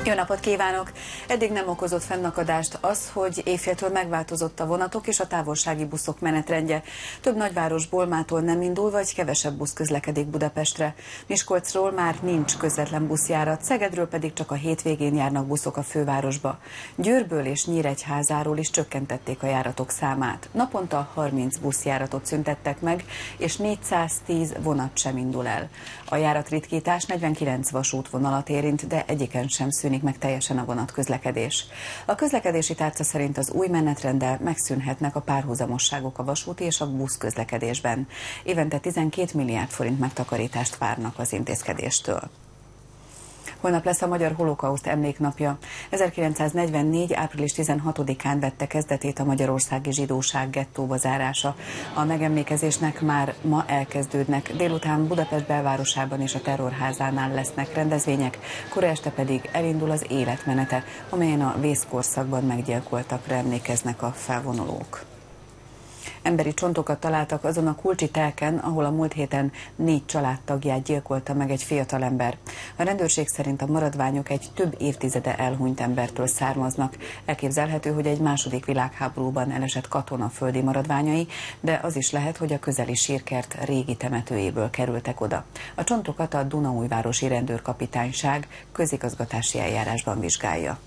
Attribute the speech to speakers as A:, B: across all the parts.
A: Jó napot kívánok! Eddig nem okozott fennakadást az, hogy éjféltől megváltozott a vonatok és a távolsági buszok menetrendje. Több nagyvárosból mától nem indul, vagy kevesebb busz közlekedik Budapestre. Miskolcról már nincs közvetlen buszjárat, Szegedről pedig csak a hétvégén járnak buszok a fővárosba. Győrből és Nyíregyházáról is csökkentették a járatok számát. Naponta 30 buszjáratot szüntettek meg, és 410 vonat sem indul el. A járatritkítás 49 vasútvonalat érint, de egyiken sem szűnik meg teljesen a vonatközlekedés. A közlekedési tárca szerint az új menetrenddel megszűnhetnek a párhuzamosságok a vasúti és a busz közlekedésben. Évente 12 milliárd forint megtakarítást várnak az intézkedéstől. Holnap lesz a Magyar Holokauszt Emléknapja. 1944. április 16-án vette kezdetét a magyarországi zsidóság gettóba zárása. A megemlékezésnek már ma elkezdődnek. Délután Budapest belvárosában és a Terrorházánál lesznek rendezvények, kora este pedig elindul az életmenete, amelyen a vészkorszakban meggyilkoltakra emlékeznek a felvonulók. Emberi csontokat találtak azon a Kulcsi telken, ahol a múlt héten 4 családtagját gyilkolta meg egy fiatalember. A rendőrség szerint a maradványok egy több évtizede elhunyt embertől származnak. Elképzelhető, hogy egy második világháborúban elesett katona földi maradványai, de az is lehet, hogy a közeli sírkert régi temetőjéből kerültek oda. A csontokat a Dunaújvárosi Rendőrkapitányság közigazgatási eljárásban vizsgálja.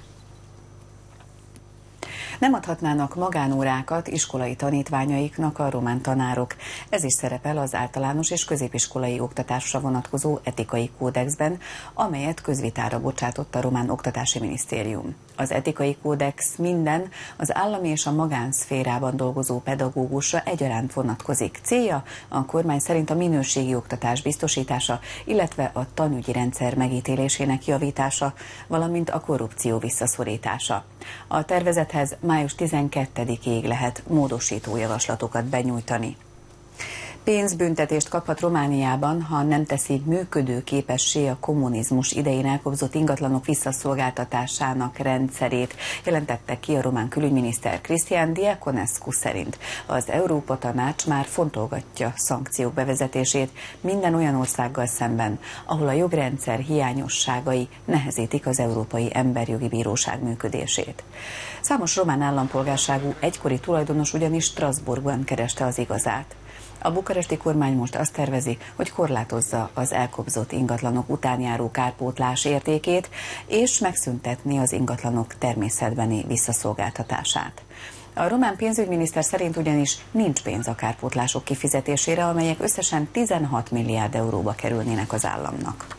A: Nem adhatnának magánórákat iskolai tanítványaiknak a román tanárok. Ez is szerepel az általános és középiskolai oktatásra vonatkozó etikai kódexben, amelyet közvitára bocsátott a román oktatási minisztérium. Az etikai kódex minden az állami és a magánszférában dolgozó pedagógusra egyaránt vonatkozik. Célja a kormány szerint a minőségi oktatás biztosítása, illetve a tanügyi rendszer megítélésének javítása, valamint a korrupció visszaszorítása. A tervezethez május 12-ig lehet módosító javaslatokat benyújtani. Pénzbüntetést kaphat Romániában, ha nem teszi működőképessé a kommunizmus idején elkobzott ingatlanok visszaszolgáltatásának rendszerét, jelentette ki a román külügyminiszter Cristian Diaconescu szerint. Az Európa Tanács már fontolgatja szankciók bevezetését minden olyan országgal szemben, ahol a jogrendszer hiányosságai nehezítik az Európai Emberjogi Bíróság működését. Számos román állampolgárságú egykori tulajdonos ugyanis Strasbourgban kereste az igazát. A bukaresti kormány most azt tervezi, hogy korlátozza az elkobzott ingatlanok után járó kárpótlás értékét, és megszüntetni az ingatlanok természetbeni visszaszolgáltatását. A román pénzügyminiszter szerint ugyanis nincs pénz a kárpótlások kifizetésére, amelyek összesen 16 milliárd euróba kerülnének az államnak.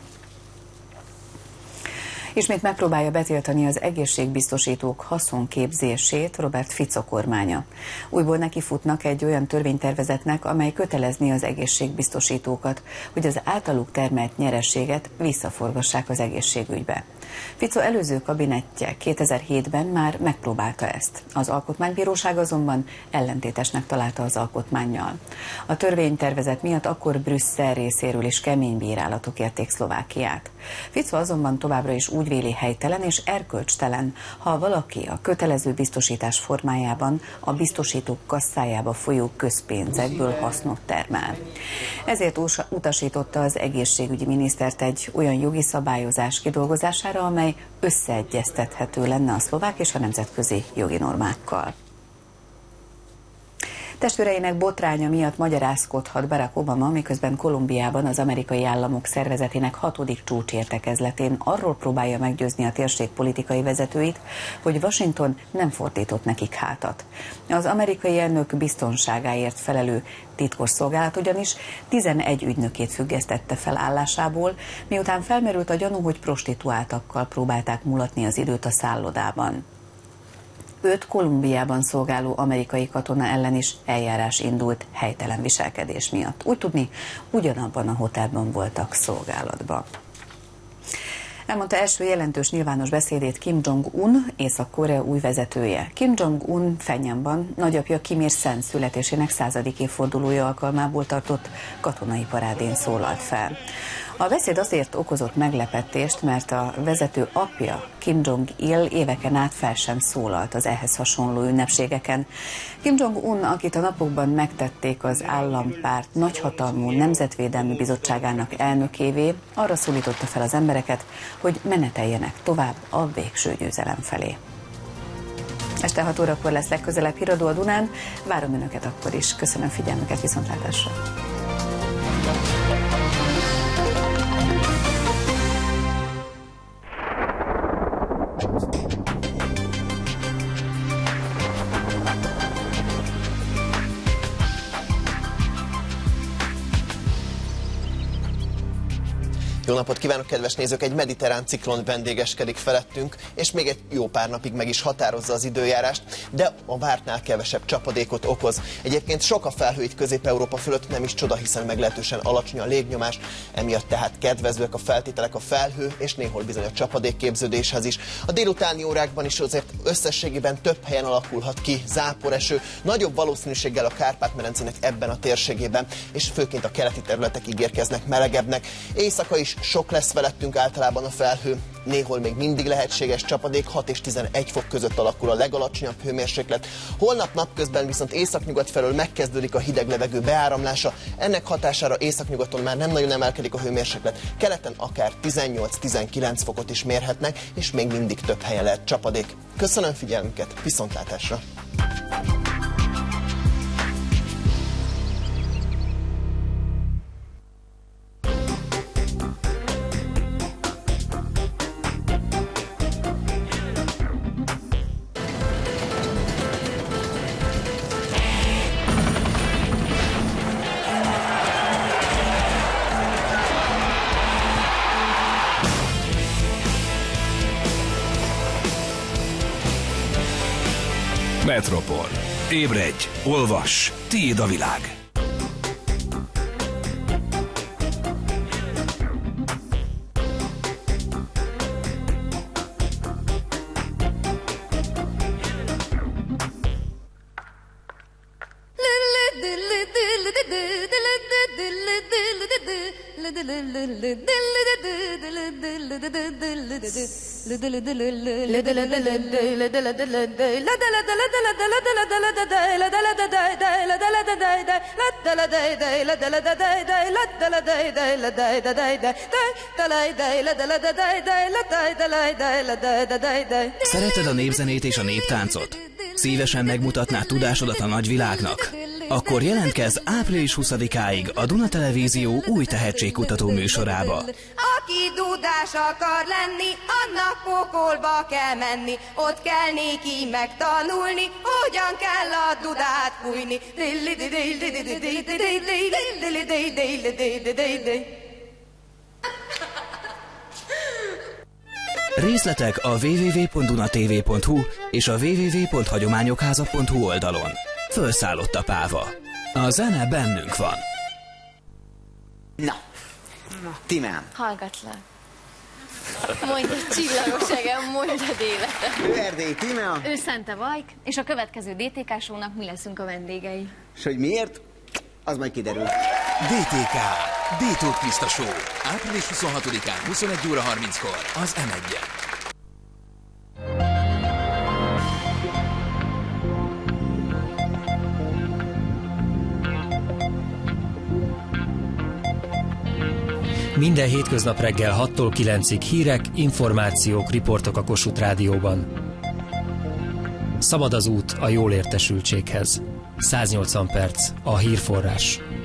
A: Ismét megpróbálja betiltani az egészségbiztosítók haszonképzését Robert Fico kormánya. Újból nekifutnak egy olyan törvénytervezetnek, amely kötelezné az egészségbiztosítókat, hogy az általuk termelt nyerességet visszaforgassák az egészségügybe. Fico előző kabinettje 2007-ben már megpróbálta ezt. Az Alkotmánybíróság azonban ellentétesnek találta az alkotmánnyal. A törvénytervezet miatt akkor Brüsszel részéről is kemény bírálatok érték Szlovákiát. Fico azonban továbbra is úgy véli helytelen és erkölcstelen, ha valaki a kötelező biztosítás formájában a biztosítók kasszájába folyó közpénzekből hasznot termel. Ezért utasította az egészségügyi minisztert egy olyan jogi szabályozás kidolgozására, amely összeegyeztethető lenne a szlovák és a nemzetközi jogi normákkal. Testvéreinek botránya miatt magyarázkodhat Barack Obama, miközben Kolumbiában az Amerikai Államok Szervezetének 6. csúcsértekezletén arról próbálja meggyőzni a térség politikai vezetőit, hogy Washington nem fordított nekik hátat. Az amerikai elnök biztonságáért felelő titkosszolgálat ugyanis 11 ügynökét függesztette fel állásából, miután felmerült a gyanú, hogy prostituáltakkal próbálták mulatni az időt a szállodában. 5 Kolumbiában szolgáló amerikai katona ellen is eljárás indult helytelen viselkedés miatt. Úgy tudni, ugyanabban a hotelban voltak szolgálatban. Elmondta első jelentős nyilvános beszédét Kim Jong-un, Észak-Korea új vezetője. Kim Jong-un Phenjanban nagyapja Kim Il-sen születésének 100. évfordulója alkalmából tartott katonai parádén szólalt fel. A beszéd azért okozott meglepetést, mert a vezető apja, Kim Jong-il éveken át fel sem szólalt az ehhez hasonló ünnepségeken. Kim Jong-un, akit a napokban megtették az állampárt nagyhatalmú Nemzetvédelmi Bizottságának elnökévé, arra szólította fel az embereket, hogy meneteljenek tovább a végső győzelem felé. Este 6 órakor lesz legközelebb híradó a Dunán. Várom Önöket akkor is. Köszönöm figyelmüket, viszontlátásra!
B: Jó napot kívánok, kedves nézők! Egy mediterrán ciklon vendégeskedik felettünk, és még egy jó pár napig meg is határozza az időjárást, de a vártnál kevesebb csapadékot okoz. Egyébként sok a felhő itt Közép-Európa fölött, nem is csoda, hiszen meglehetősen alacsony a légnyomás, emiatt tehát kedvezőek a feltételek a felhő, és néhol bizony a csapadékképződéshez is. A délutáni órákban is azért összességében több helyen alakulhat ki záporeső, nagyobb valószínűséggel a Kárpát-medencének ebben a térségében, és főként a keleti területek ígérkeznek melegebbnek. Éjszaka is sok lesz felettünk általában a felhő, néhol még mindig lehetséges csapadék, 6 és 11 fok között alakul a legalacsonyabb hőmérséklet. Holnap napközben viszont északnyugat felől megkezdődik a hideg levegő beáramlása, ennek hatására északnyugaton már nem nagyon emelkedik a hőmérséklet, keleten akár 18-19 fokot is mérhetnek, és még mindig több helyen lehet csapadék. Köszönöm figyelmüket, viszontlátásra!
C: Metropol. Ébredj, olvass, tiéd a világ!
D: Szereted a népzenét és a néptáncot? Szívesen megmutatnád tudásodat a nagyvilágnak? Akkor jelentkezz április 20-áig a Duna Televízió új tehetségkutató műsorába.
E: Aki dudás akar lenni, annak pokolba kell menni. Ott kell néki megtanulni, hogyan kell a dudát fújni.
D: Részletek a www.dunatv.hu és a www.hagyományokháza.hu oldalon. Fölszállott a páva. A zene bennünk van.
F: Na, Tímeám.
G: Hallgatlak. Mondj egy csillagos egem, mondd a életet.
F: Ő Erdély Tímea.
G: Ő Szente Vajk, és a következő DTK show-nak mi leszünk a vendégei.
F: És hogy miért? Az majd kiderül.
C: DTK. D-Tóth Kriszta Show. Április 26-án, 21 óra 30-kor az M1-en.
H: Minden hétköznap reggel 6-tól 9-ig hírek, információk, riportok a Kossuth Rádióban. Szabad az út a jól értesültséghez. 180 perc a hírforrás.